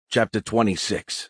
Chapter 26.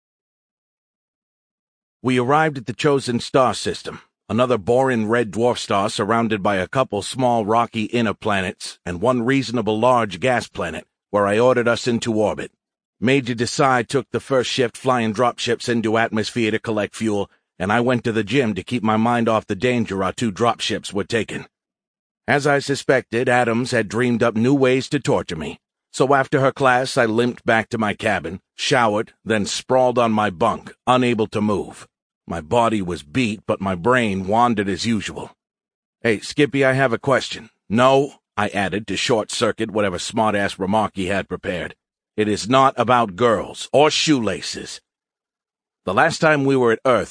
We arrived at the chosen star system, another boring red dwarf star surrounded by a couple small rocky inner planets and one reasonable large gas planet, where I ordered us into orbit. Major Desai took the first shift flying dropships into atmosphere to collect fuel, and I went to the gym to keep my mind off the danger our two dropships were taking. As I suspected, Adams had dreamed up new ways to torture me. So after her class, I limped back to my cabin, showered, then sprawled on my bunk, unable to move. My body was beat, but my brain wandered as usual. "Hey, Skippy, I have a question." "No," I added to short-circuit whatever smart-ass remark he had prepared. "It is not about girls or shoelaces. The last time we were at Earth,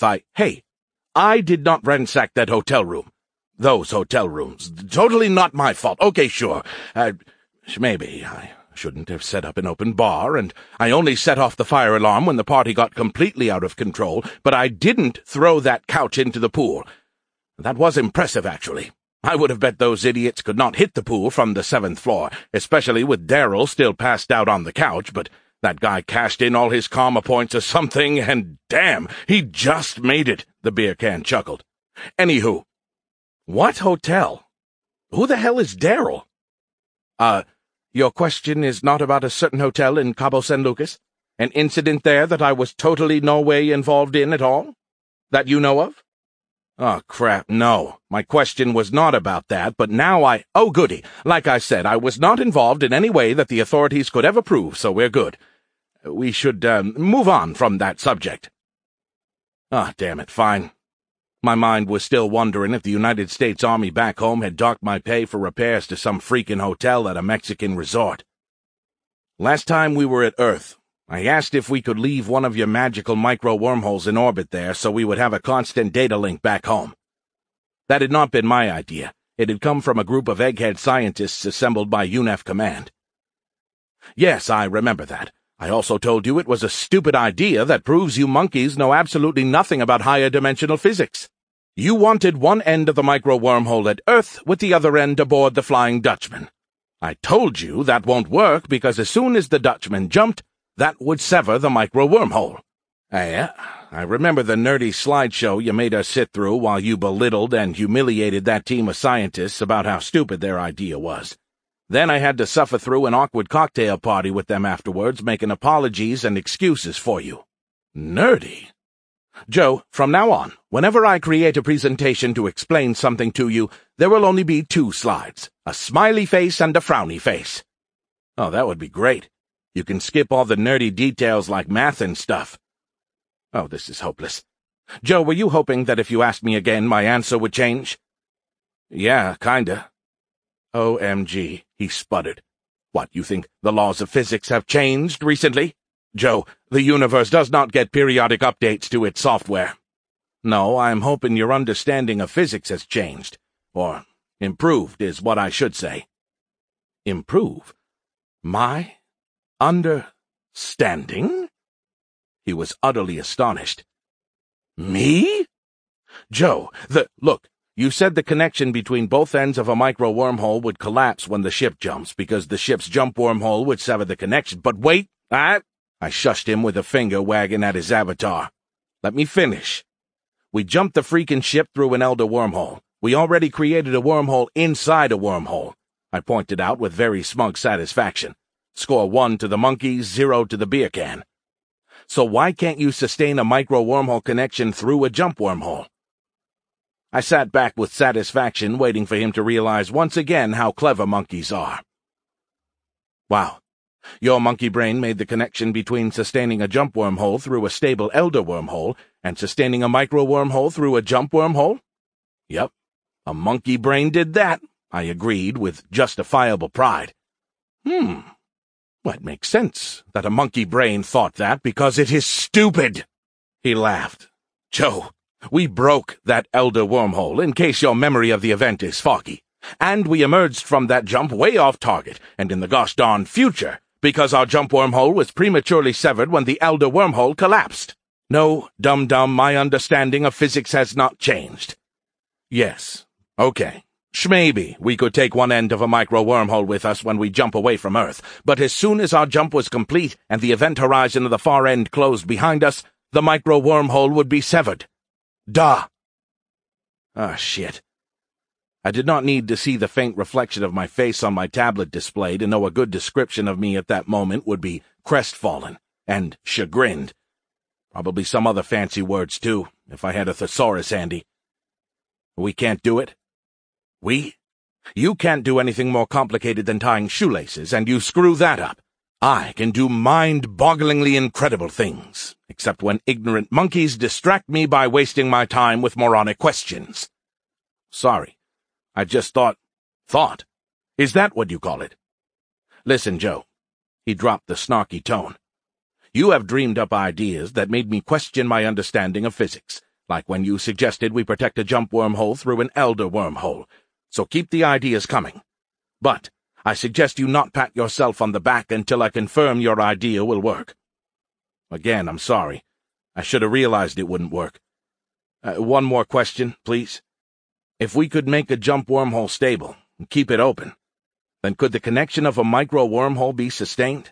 I did not ransack that hotel room. Those hotel rooms. Totally not my fault. Okay, sure. Maybe I shouldn't have set up an open bar, and I only set off the fire alarm when the party got completely out of control, but I didn't throw that couch into the pool. That was impressive, actually. I would have bet those idiots could not hit the pool from the 7th floor, especially with Daryl still passed out on the couch, but that guy cashed in all his karma points or something, and damn, he just made it," the beer can chuckled. "Anywho, what hotel? Who the hell is Daryl?" Your question is not about a certain hotel in Cabo San Lucas? An incident there that I was totally no way involved in at all? That you know of?" "Oh, crap, no. My question was not about that, but now Oh, goody. Like I said, I was not involved in any way that the authorities could ever prove, so we're good. We should, move on from that subject." "Ah, damn it, fine." My mind was still wondering if the United States Army back home had docked my pay for repairs to some freaking hotel at a Mexican resort. "Last time we were at Earth, I asked if we could leave one of your magical micro-wormholes in orbit there so we would have a constant data link back home. That had not been my idea. It had come from a group of egghead scientists assembled by UNEF Command." "Yes, I remember that. I also told you it was a stupid idea that proves you monkeys know absolutely nothing about higher dimensional physics. You wanted one end of the micro-wormhole at Earth with the other end aboard the Flying Dutchman. I told you that won't work because as soon as the Dutchman jumped, that would sever the micro-wormhole. I remember the nerdy slideshow you made us sit through while you belittled and humiliated that team of scientists about how stupid their idea was. Then I had to suffer through an awkward cocktail party with them afterwards, making apologies and excuses for you." "Nerdy?" "Joe, from now on, whenever I create a presentation to explain something to you, there will only be 2 slides, a smiley face and a frowny face." "Oh, that would be great. You can skip all the nerdy details like math and stuff." "Oh, this is hopeless. Joe, were you hoping that if you asked me again, my answer would change?" "Yeah, kinda." "OMG, he sputtered. "What, you think the laws of physics have changed recently? Joe, the universe does not get periodic updates to its software." "No, I'm hoping your understanding of physics has changed. Or improved is what I should say." "Improve? My understanding?" He was utterly astonished. "Me?" "Joe, look, you said the connection between both ends of a micro-wormhole would collapse when the ship jumps because the ship's jump wormhole would sever the connection. But wait, I shushed him with a finger wagging at his avatar. "Let me finish. We jumped the freaking ship through an Elder wormhole. We already created a wormhole inside a wormhole," I pointed out with very smug satisfaction. "Score 1 to the monkeys, 0 to the beer can. So why can't you sustain a micro-wormhole connection through a jump wormhole?" I sat back with satisfaction, waiting for him to realize once again how clever monkeys are. "Wow. Your monkey brain made the connection between sustaining a jump wormhole through a stable Elder wormhole and sustaining a micro-wormhole through a jump wormhole?" "Yep. A monkey brain did that," I agreed with justifiable pride. Well, it makes sense that a monkey brain thought that because it is stupid." He laughed. "Joe, we broke that Elder wormhole, in case your memory of the event is foggy. And we emerged from that jump way off target, and in the gosh darn future, because our jump wormhole was prematurely severed when the Elder wormhole collapsed. No, dum-dum, my understanding of physics has not changed." "Yes. Okay. Shmaybe we could take one end of a micro-wormhole with us when we jump away from Earth, but as soon as our jump was complete and the event horizon of the far end closed behind us, the micro-wormhole would be severed. Duh! Ah, shit. I did not need to see the faint reflection of my face on my tablet display to know a good description of me at that moment would be crestfallen and chagrined. Probably some other fancy words, too, if I had a thesaurus handy. We can't do it? We? You can't do anything more complicated than tying shoelaces, and you screw that up. I can do mind-bogglingly incredible things, except when ignorant monkeys distract me by wasting my time with moronic questions. Sorry. I just thought. Is that what you call it? Listen, Joe. He dropped the snarky tone. You have dreamed up ideas that made me question my understanding of physics, like when you suggested we protect a jump wormhole through an elder wormhole. So keep the ideas coming. But I suggest you not pat yourself on the back until I confirm your idea will work. Again, I'm sorry. I should have realized it wouldn't work. One more question, please. If we could make a jump wormhole stable and keep it open, then could the connection of a micro-wormhole be sustained?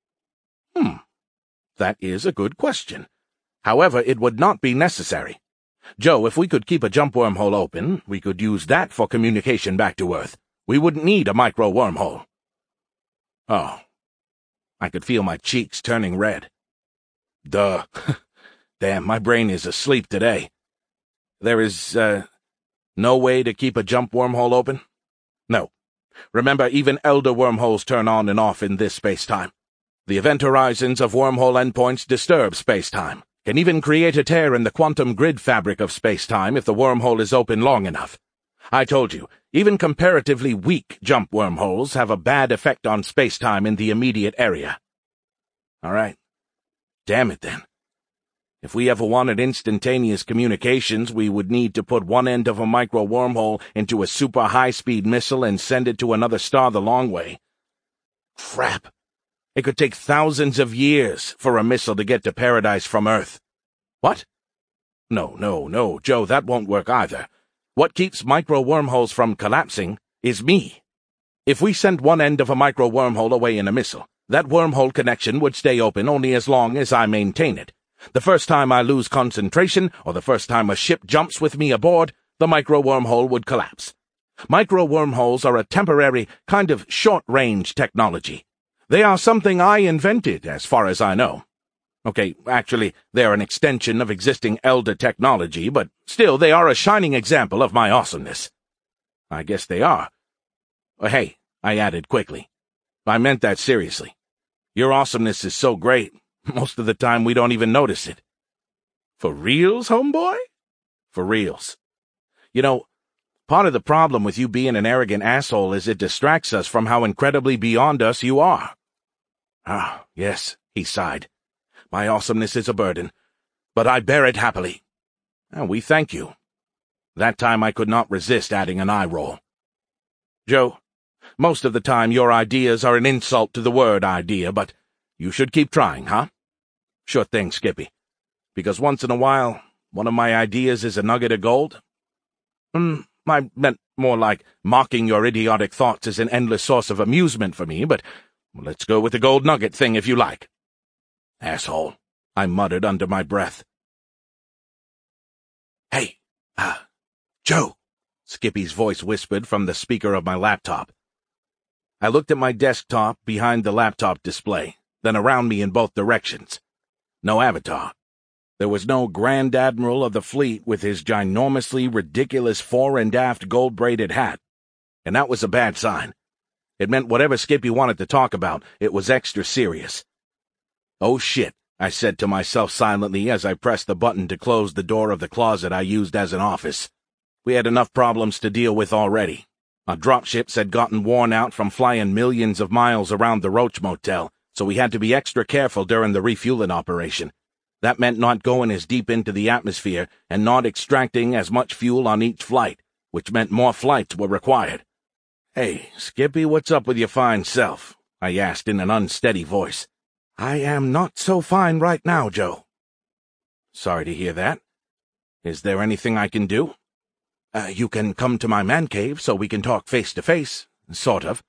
That is a good question. However, it would not be necessary. Joe, if we could keep a jump wormhole open, we could use that for communication back to Earth. We wouldn't need a micro-wormhole. Oh. I could feel my cheeks turning red. Duh. Damn, my brain is asleep today. There is, no way to keep a jump wormhole open? No. Remember, even elder wormholes turn on and off in this space-time. The event horizons of wormhole endpoints disturb space-time, can even create a tear in the quantum grid fabric of space-time if the wormhole is open long enough. I told you, even comparatively weak jump wormholes have a bad effect on space-time in the immediate area. All right. Damn it, then. If we ever wanted instantaneous communications, we would need to put one end of a micro-wormhole into a super high-speed missile and send it to another star the long way. Crap. It could take thousands of years for a missile to get to paradise from Earth. What? No, Joe, that won't work either. What keeps micro-wormholes from collapsing is me. If we sent one end of a micro-wormhole away in a missile, that wormhole connection would stay open only as long as I maintain it. The first time I lose concentration, or the first time a ship jumps with me aboard, the micro-wormhole would collapse. Micro-wormholes are a temporary, kind of short-range technology. They are something I invented, as far as I know. Okay, actually, they're an extension of existing elder technology, but still they are a shining example of my awesomeness. I guess they are. Hey, I added quickly. I meant that seriously. Your awesomeness is so great, most of the time we don't even notice it. For reals, homeboy? For reals. You know, part of the problem with you being an arrogant asshole is it distracts us from how incredibly beyond us you are. Ah, yes, he sighed. My awesomeness is a burden, but I bear it happily. And we thank you. That time I could not resist adding an eye roll. Joe, most of the time your ideas are an insult to the word idea, but you should keep trying, huh? Sure thing, Skippy. Because once in a while, one of my ideas is a nugget of gold. I meant more like mocking your idiotic thoughts is an endless source of amusement for me, but let's go with the gold nugget thing if you like. Asshole, I muttered under my breath. Hey, Joe, Skippy's voice whispered from the speaker of my laptop. I looked at my desktop behind the laptop display, then around me in both directions. No avatar. There was no Grand Admiral of the fleet with his ginormously ridiculous fore and aft gold-braided hat. And that was a bad sign. It meant whatever Skippy wanted to talk about, it was extra serious. Oh shit, I said to myself silently as I pressed the button to close the door of the closet I used as an office. We had enough problems to deal with already. Our dropships had gotten worn out from flying millions of miles around the Roach Motel, so we had to be extra careful during the refueling operation. That meant not going as deep into the atmosphere and not extracting as much fuel on each flight, which meant more flights were required. Hey, Skippy, what's up with your fine self? I asked in an unsteady voice. I am not so fine right now, Joe. Sorry to hear that. Is there anything I can do? You can come to my man cave so we can talk face to face, sort of.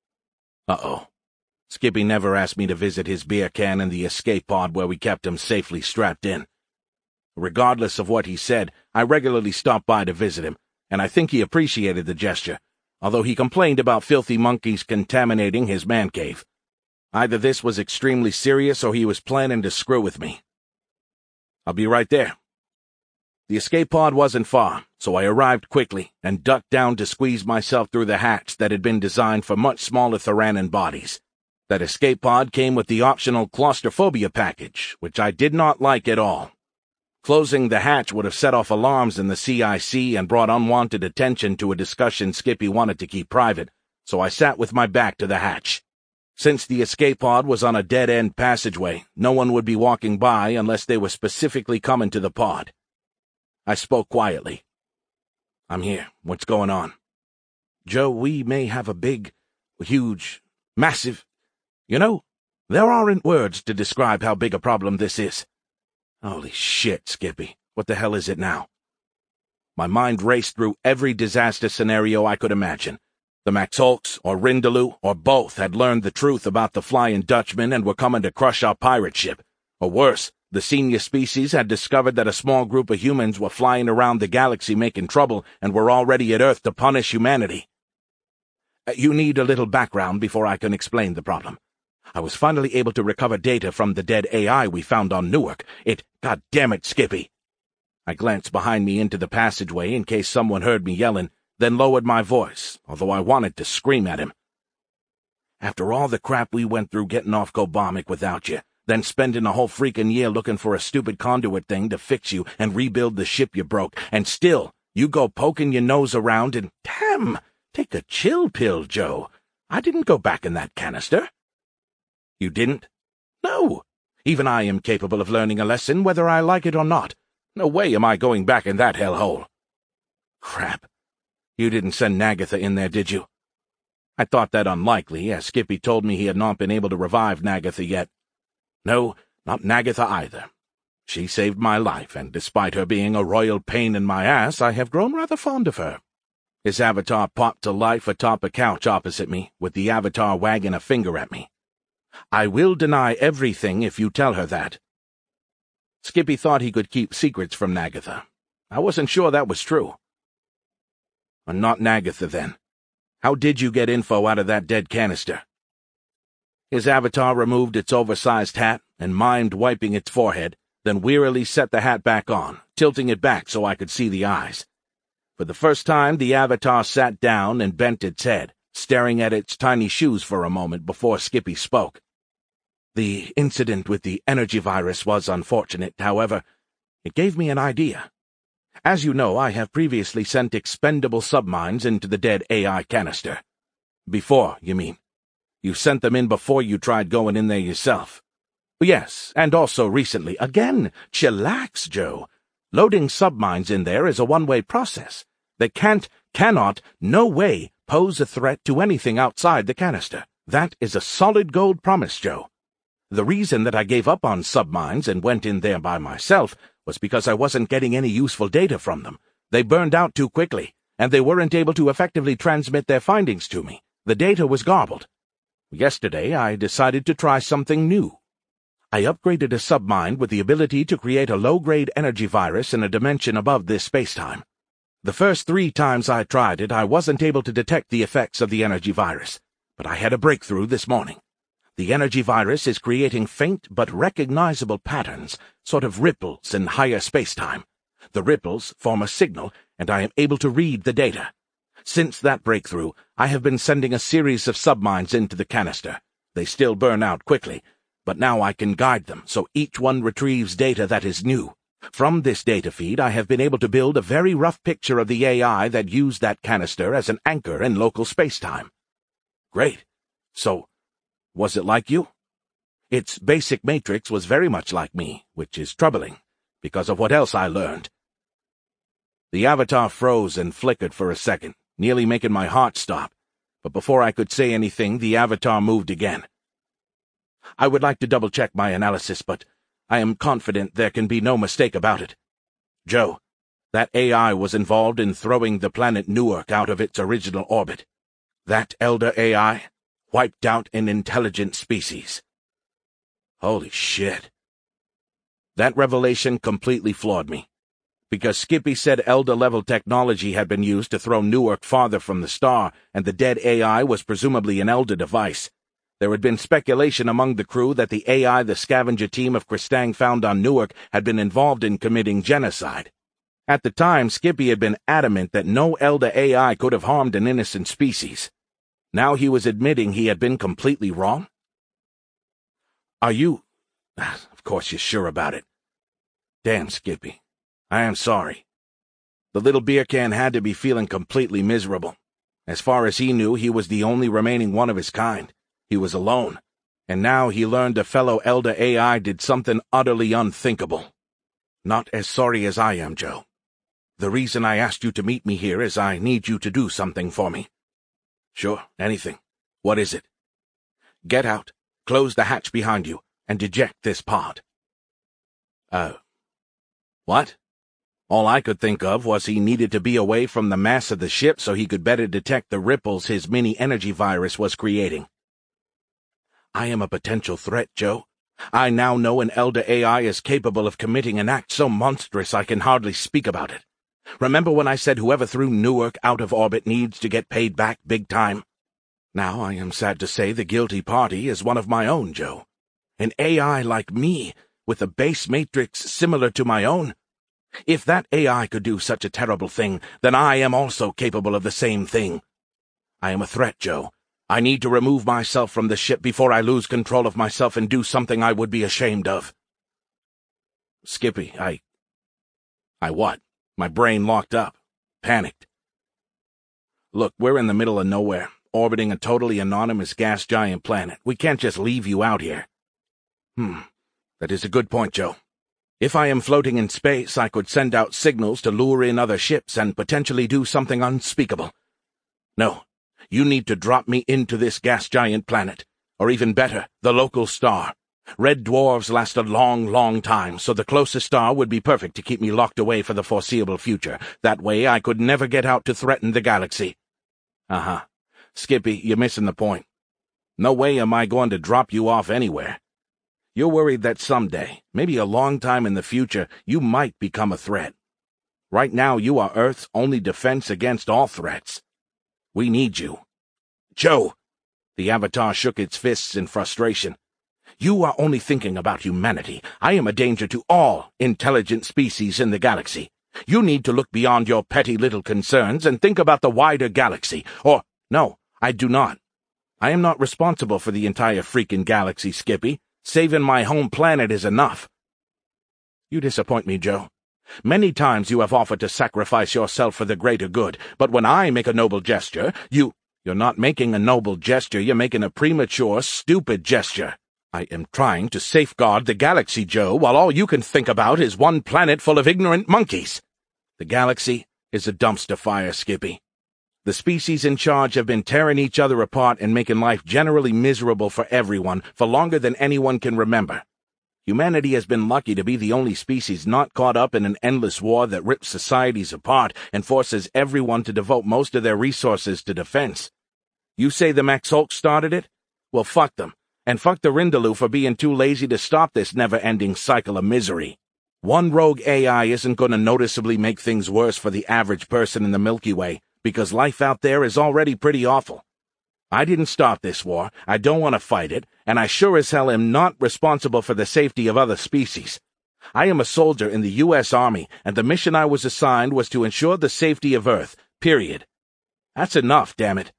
Uh-oh. Skippy never asked me to visit his beer can in the escape pod where we kept him safely strapped in. Regardless of what he said, I regularly stopped by to visit him, and I think he appreciated the gesture, although he complained about filthy monkeys contaminating his man cave. Either this was extremely serious or he was planning to screw with me. I'll be right there. The escape pod wasn't far, so I arrived quickly and ducked down to squeeze myself through the hatch that had been designed for much smaller Theranon bodies. That escape pod came with the optional claustrophobia package, which I did not like at all. Closing the hatch would have set off alarms in the CIC and brought unwanted attention to a discussion Skippy wanted to keep private, so I sat with my back to the hatch. Since the escape pod was on a dead-end passageway, no one would be walking by unless they were specifically coming to the pod. I spoke quietly. I'm here. What's going on? Joe, we may have a big, huge, massive... there aren't words to describe how big a problem this is. Holy shit, Skippy. What the hell is it now? My mind raced through every disaster scenario I could imagine. The Maxolks, or Rindaloo, or both had learned the truth about the Flying Dutchman and were coming to crush our pirate ship. Or worse, the senior species had discovered that a small group of humans were flying around the galaxy making trouble and were already at Earth to punish humanity. You need a little background before I can explain the problem. I was finally able to recover data from the dead AI we found on Newark. God damn it, Skippy! I glanced behind me into the passageway in case someone heard me yelling, then lowered my voice, although I wanted to scream at him. After all the crap we went through getting off Gobomic without you, then spending a whole freaking year looking for a stupid conduit thing to fix you and rebuild the ship you broke, and still, you go poking your nose around and, damn, take a chill pill, Joe. I didn't go back in that canister. You didn't? No. Even I am capable of learning a lesson whether I like it or not. No way am I going back in that hellhole. Crap. You didn't send Nagatha in there, did you? I thought that unlikely, as Skippy told me he had not been able to revive Nagatha yet. No, not Nagatha either. She saved my life, and despite her being a royal pain in my ass, I have grown rather fond of her. His avatar popped to life atop a couch opposite me, with the avatar wagging a finger at me. I will deny everything if you tell her that. Skippy thought he could keep secrets from Nagatha. I wasn't sure that was true. Not Nagatha, then. How did you get info out of that dead canister? His avatar removed its oversized hat and mimed wiping its forehead, then wearily set the hat back on, tilting it back so I could see the eyes. For the first time, the avatar sat down and bent its head, staring at its tiny shoes for a moment before Skippy spoke. The incident with the energy virus was unfortunate, however. It gave me an idea. As you know, I have previously sent expendable submines into the dead AI canister. Before, you mean? You sent them in before you tried going in there yourself. Yes, and also recently. Again, chillax, Joe. Loading submines in there is a one-way process. They cannot, no way, pose a threat to anything outside the canister. That is a solid gold promise, Joe. The reason that I gave up on submines and went in there by myself was because I wasn't getting any useful data from them. They burned out too quickly, and they weren't able to effectively transmit their findings to me. The data was garbled. Yesterday, I decided to try something new. I upgraded a submine with the ability to create a low-grade energy virus in a dimension above this spacetime. The first 3 times I tried it, I wasn't able to detect the effects of the energy virus, but I had a breakthrough this morning. The energy virus is creating faint but recognizable patterns, sort of ripples in higher spacetime. The ripples form a signal, and I am able to read the data. Since that breakthrough, I have been sending a series of submines into the canister. They still burn out quickly, but now I can guide them so each one retrieves data that is new. From this data feed, I have been able to build a very rough picture of the AI that used that canister as an anchor in local spacetime. Great. So, was it like you? Its basic matrix was very much like me, which is troubling, because of what else I learned. The avatar froze and flickered for a second, nearly making my heart stop, but before I could say anything, the avatar moved again. I would like to double-check my analysis, but I am confident there can be no mistake about it. Joe, That AI was involved in throwing the planet Newark out of its original orbit. That Elder AI wiped out an intelligent species. Holy shit. That revelation completely floored me, because Skippy said Elder-level technology had been used to throw Newark farther from the star, and the dead AI was presumably an Elder device. There had been speculation among the crew that the AI the scavenger team of Kristang found on Newark had been involved in committing genocide. At the time, Skippy had been adamant that no Elder AI could have harmed an innocent species. Now he was admitting he had been completely wrong? Are you... Of course you're sure about it. Damn, Skippy. I am sorry. The little beer can had to be feeling completely miserable. As far as he knew, he was the only remaining one of his kind. He was alone. And now he learned a fellow Elder AI did something utterly unthinkable. Not as sorry as I am, Joe. The reason I asked you to meet me here is I need you to do something for me. Sure, anything. What is it? Get out, close the hatch behind you, and eject this pod. What? All I could think of was he needed to be away from the mass of the ship so he could better detect the ripples his mini-energy virus was creating. I am a potential threat, Joe. I now know an Elder AI is capable of committing an act so monstrous I can hardly speak about it. Remember when I said whoever threw Newark out of orbit needs to get paid back big time? Now I am sad to say the guilty party is one of my own, Joe. An AI like me, with a base matrix similar to my own. If that AI could do such a terrible thing, then I am also capable of the same thing. I am a threat, Joe. I need to remove myself from the ship before I lose control of myself and do something I would be ashamed of. Skippy, I what? My brain locked up. Panicked. Look, we're in the middle of nowhere, orbiting a totally anonymous gas giant planet. We can't just leave you out here. That is a good point, Joe. If I am floating in space, I could send out signals to lure in other ships and potentially do something unspeakable. No, you need to drop me into this gas giant planet, or even better, the local star. Red dwarves last a long, long time, so the closest star would be perfect to keep me locked away for the foreseeable future. That way I could never get out to threaten the galaxy. Skippy, you're missing the point. No way am I going to drop you off anywhere. You're worried that someday, maybe a long time in the future, you might become a threat. Right now you are Earth's only defense against all threats. We need you. Joe! The Avatar shook its fists in frustration. You are only thinking about humanity. I am a danger to all intelligent species in the galaxy. You need to look beyond your petty little concerns and think about the wider galaxy. Or, no, I do not. I am not responsible for the entire freaking galaxy, Skippy. Saving my home planet is enough. You disappoint me, Joe. Many times you have offered to sacrifice yourself for the greater good, but when I make a noble gesture, you're not making a noble gesture, you're making a premature, stupid gesture. I am trying to safeguard the galaxy, Joe, while all you can think about is one planet full of ignorant monkeys. The galaxy is a dumpster fire, Skippy. The species in charge have been tearing each other apart and making life generally miserable for everyone for longer than anyone can remember. Humanity has been lucky to be the only species not caught up in an endless war that rips societies apart and forces everyone to devote most of their resources to defense. You say the Maxolk started it? Well, fuck them. And fuck the Rindaloo for being too lazy to stop this never-ending cycle of misery. One rogue AI isn't going to noticeably make things worse for the average person in the Milky Way, because life out there is already pretty awful. I didn't start this war, I don't want to fight it, and I sure as hell am not responsible for the safety of other species. I am a soldier in the U.S. Army, and the mission I was assigned was to ensure the safety of Earth, period. That's enough, damn it.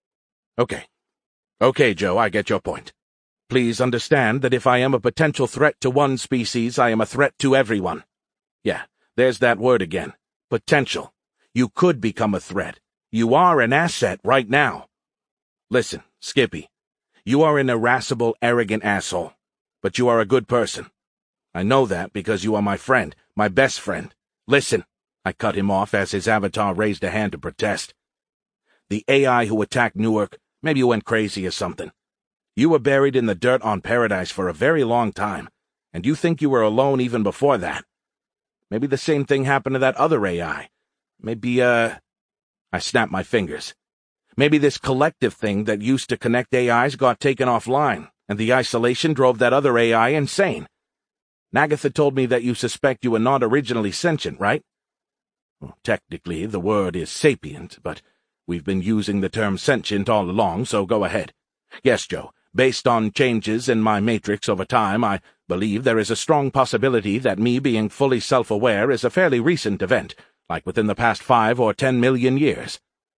Okay, Joe, I get your point. Please understand that if I am a potential threat to one species, I am a threat to everyone. Yeah, there's that word again. Potential. You could become a threat. You are an asset right now. Listen, Skippy, you are an irascible, arrogant asshole, but you are a good person. I know that because you are my friend, my best friend. Listen, I cut him off as his avatar raised a hand to protest. The AI who attacked Newark, maybe you went crazy or something. You were buried in the dirt on Paradise for a very long time, and you think you were alone even before that. Maybe the same thing happened to that other AI. Maybe, I snapped my fingers. Maybe this collective thing that used to connect AIs got taken offline, and the isolation drove that other AI insane. Nagatha told me that you suspect you were not originally sentient, right? Well, technically, the word is sapient, but we've been using the term sentient all along, so go ahead. Yes, Joe, based on changes in my matrix over time, I believe there is a strong possibility that me being fully self-aware is a fairly recent event, like within the past 5 or 10 million years.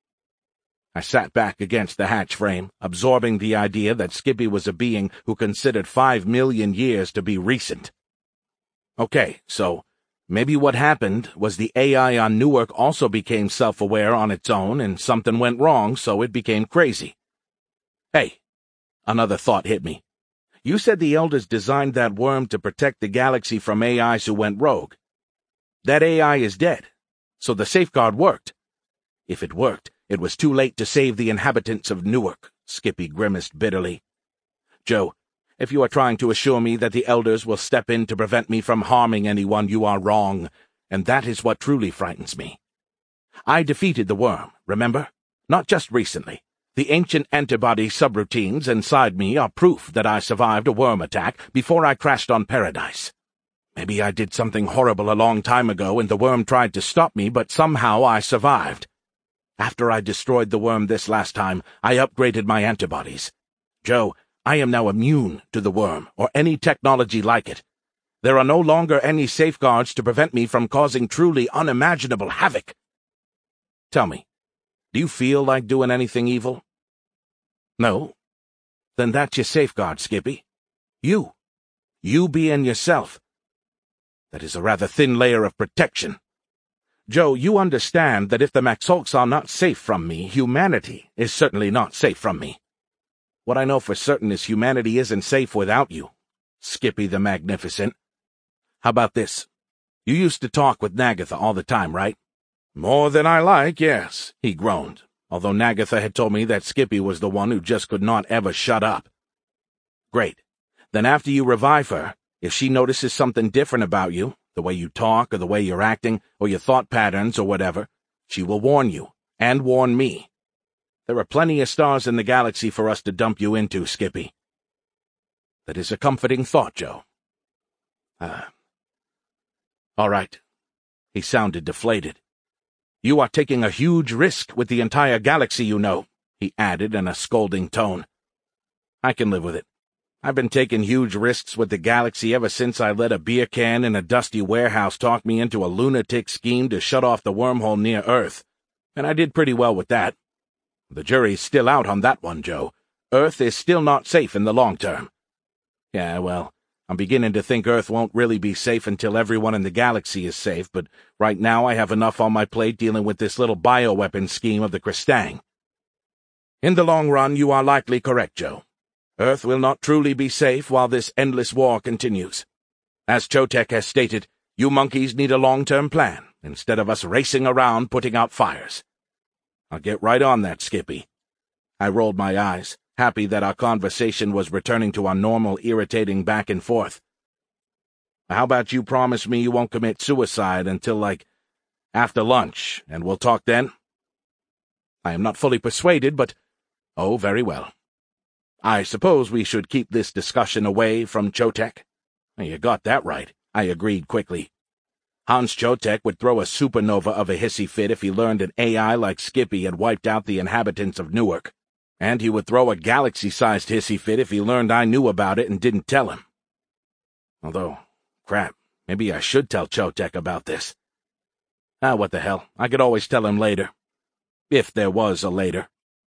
I sat back against the hatch frame, absorbing the idea that Skippy was a being who considered 5 million years to be recent. Okay, so maybe what happened was the AI on Newark also became self-aware on its own, and something went wrong, so it became crazy. Hey, another thought hit me. You said the Elders designed that worm to protect the galaxy from AIs who went rogue. That AI is dead, so the safeguard worked. If it worked, it was too late to save the inhabitants of Newark, Skippy grimaced bitterly. Joe, if you are trying to assure me that the Elders will step in to prevent me from harming anyone, you are wrong, and that is what truly frightens me. I defeated the worm, remember? Not just recently. The ancient antibody subroutines inside me are proof that I survived a worm attack before I crashed on Paradise. Maybe I did something horrible a long time ago and the worm tried to stop me, but somehow I survived. After I destroyed the worm this last time, I upgraded my antibodies. Joe, I am now immune to the worm, or any technology like it. There are no longer any safeguards to prevent me from causing truly unimaginable havoc. Tell me, do you feel like doing anything evil? No? Then that's your safeguard, Skippy. You. You being yourself. That is a rather thin layer of protection. Joe, you understand that if the Maxolks are not safe from me, humanity is certainly not safe from me. What I know for certain is humanity isn't safe without you, Skippy the Magnificent. How about this? You used to talk with Nagatha all the time, right? More than I like, yes, he groaned, although Nagatha had told me that Skippy was the one who just could not ever shut up. Great. Then after you revive her, if she notices something different about you, the way you talk or the way you're acting or your thought patterns or whatever, she will warn you, and warn me. There are plenty of stars in the galaxy for us to dump you into, Skippy. That is a comforting thought, Joe. All right. He sounded deflated. You are taking a huge risk with the entire galaxy, you know, he added in a scolding tone. I can live with it. I've been taking huge risks with the galaxy ever since I let a beer can in a dusty warehouse talk me into a lunatic scheme to shut off the wormhole near Earth, and I did pretty well with that. The jury's still out on that one, Joe. Earth is still not safe in the long term. Yeah, well, I'm beginning to think Earth won't really be safe until everyone in the galaxy is safe, but right now I have enough on my plate dealing with this little bioweapon scheme of the Kristang. In the long run, you are likely correct, Joe. Earth will not truly be safe while this endless war continues. As Chotek has stated, you monkeys need a long-term plan, instead of us racing around putting out fires. I'll get right on that, Skippy. I rolled my eyes, happy that our conversation was returning to our normal, irritating back and forth. How about you promise me you won't commit suicide until, after lunch, and we'll talk then? I am not fully persuaded, but... Oh, very well. I suppose we should keep this discussion away from Chotek. You got that right, I agreed quickly. Hans Chotek would throw a supernova of a hissy fit if he learned an AI like Skippy had wiped out the inhabitants of Newark. And he would throw a galaxy-sized hissy fit if he learned I knew about it and didn't tell him. Although, crap, maybe I should tell Chotek about this. What the hell, I could always tell him later. If there was a later.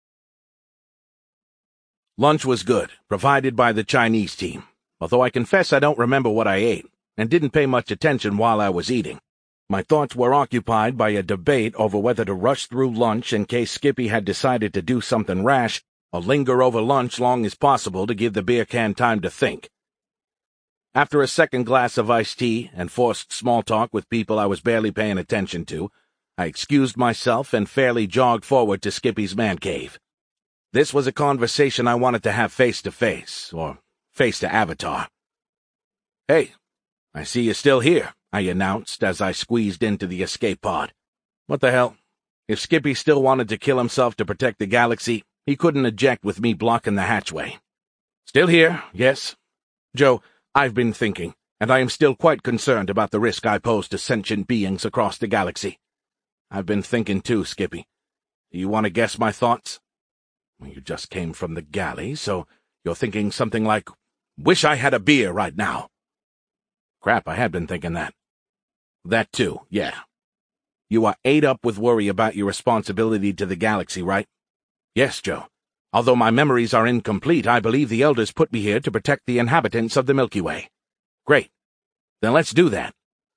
Lunch was good, provided by the Chinese team, although I confess I don't remember what I ate, and didn't pay much attention while I was eating. My thoughts were occupied by a debate over whether to rush through lunch in case Skippy had decided to do something rash, or linger over lunch long as possible to give the beer can time to think. After a second glass of iced tea and forced small talk with people I was barely paying attention to, I excused myself and fairly jogged forward to Skippy's man cave. This was a conversation I wanted to have face-to-face, or face-to-avatar. Hey, I see you're still here, I announced as I squeezed into the escape pod. What the hell? If Skippy still wanted to kill himself to protect the galaxy, he couldn't eject with me blocking the hatchway. Still here, yes. Joe, I've been thinking, and I am still quite concerned about the risk I pose to sentient beings across the galaxy. I've been thinking too, Skippy. Do you want to guess my thoughts? Well, you just came from the galley, so you're thinking something like, wish I had a beer right now. Crap, I had been thinking that. That too, yeah. You are ate up with worry about your responsibility to the galaxy, right? Yes, Joe. Although my memories are incomplete, I believe the Elders put me here to protect the inhabitants of the Milky Way. Great. Then let's do that.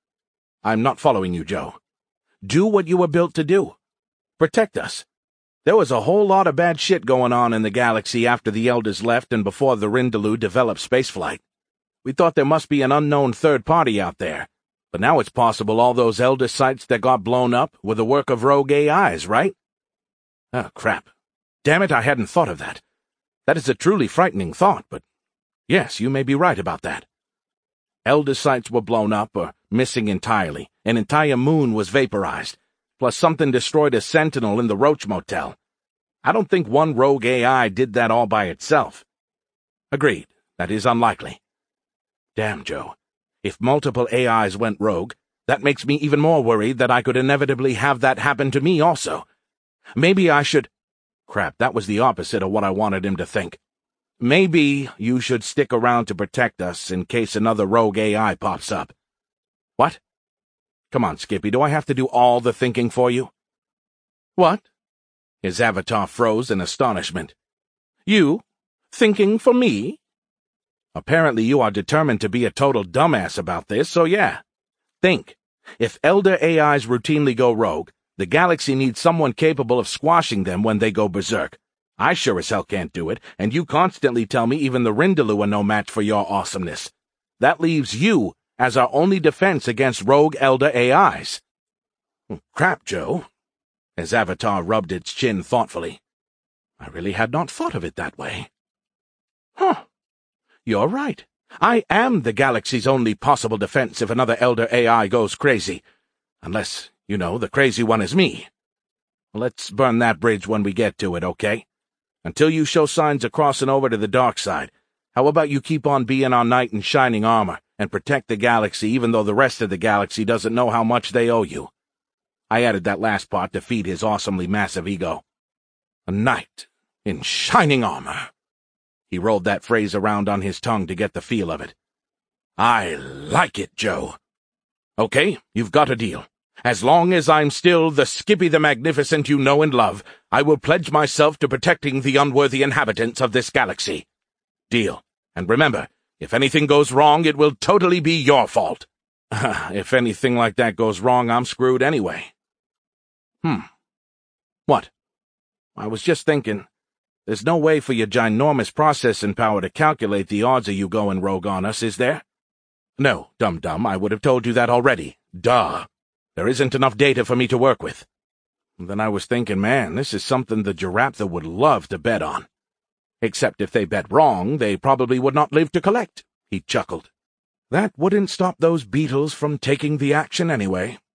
I'm not following you, Joe. Do what you were built to do. Protect us. There was a whole lot of bad shit going on in the galaxy after the Elders left and before the Rindalu developed spaceflight. We thought there must be an unknown third party out there. But now it's possible all those Elder sites that got blown up were the work of rogue AIs, right? Oh, crap. Damn it, I hadn't thought of that. That is a truly frightening thought, but yes, you may be right about that. Elder sites were blown up or missing entirely. An entire moon was vaporized, plus something destroyed a sentinel in the Roach Motel. I don't think one rogue AI did that all by itself. Agreed, that is unlikely. Damn, Joe. If multiple AIs went rogue, that makes me even more worried that I could inevitably have that happen to me also. Maybe I should— Crap, that was the opposite of what I wanted him to think. Maybe you should stick around to protect us in case another rogue AI pops up. What? Come on, Skippy, do I have to do all the thinking for you? What? His avatar froze in astonishment. You? Thinking for me? Apparently you are determined to be a total dumbass about this, so yeah. Think. If Elder AIs routinely go rogue, the galaxy needs someone capable of squashing them when they go berserk. I sure as hell can't do it, and you constantly tell me even the Rindalu are no match for your awesomeness. That leaves you as our only defense against rogue Elder AIs. Crap, Joe. His avatar rubbed its chin thoughtfully. I really had not thought of it that way. Huh. You're right. I am the galaxy's only possible defense if another Elder AI goes crazy. Unless, you know, the crazy one is me. Let's burn that bridge when we get to it, okay? Until you show signs of crossing over to the dark side, how about you keep on being our knight in shining armor and protect the galaxy even though the rest of the galaxy doesn't know how much they owe you? I added that last part to feed his awesomely massive ego. A knight in shining armor. He rolled that phrase around on his tongue to get the feel of it. I like it, Joe. Okay, you've got a deal. As long as I'm still the Skippy the Magnificent you know and love, I will pledge myself to protecting the unworthy inhabitants of this galaxy. Deal. And remember, if anything goes wrong, it will totally be your fault. If anything like that goes wrong, I'm screwed anyway. What? I was just thinking, there's no way for your ginormous processing power to calculate the odds of you going rogue on us, is there? No, dum-dum, I would have told you that already. Duh. There isn't enough data for me to work with. Then I was thinking, man, this is something the Giraptha would love to bet on. Except if they bet wrong, they probably would not live to collect, he chuckled. That wouldn't stop those beetles from taking the action anyway.